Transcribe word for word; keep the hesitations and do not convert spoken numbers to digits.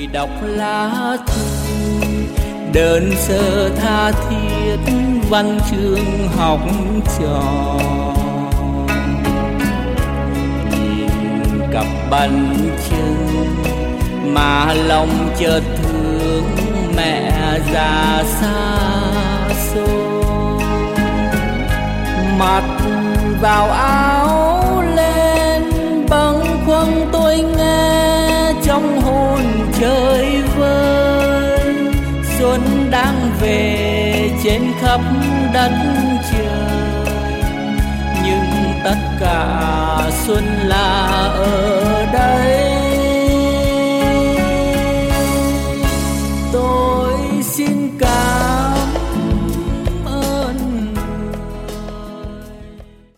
đọc lá thư đơn sơ tha thiết văn chương học trò, nhìn cặp bánh trưng mà lòng chợt thương mẹ già xa xôi. Mặc vào áo lên bâng khuâng tôi nghe trong hồn trời vơi, xuân đang về trên khắp đất trời, nhưng tất cả xuân là ở đây.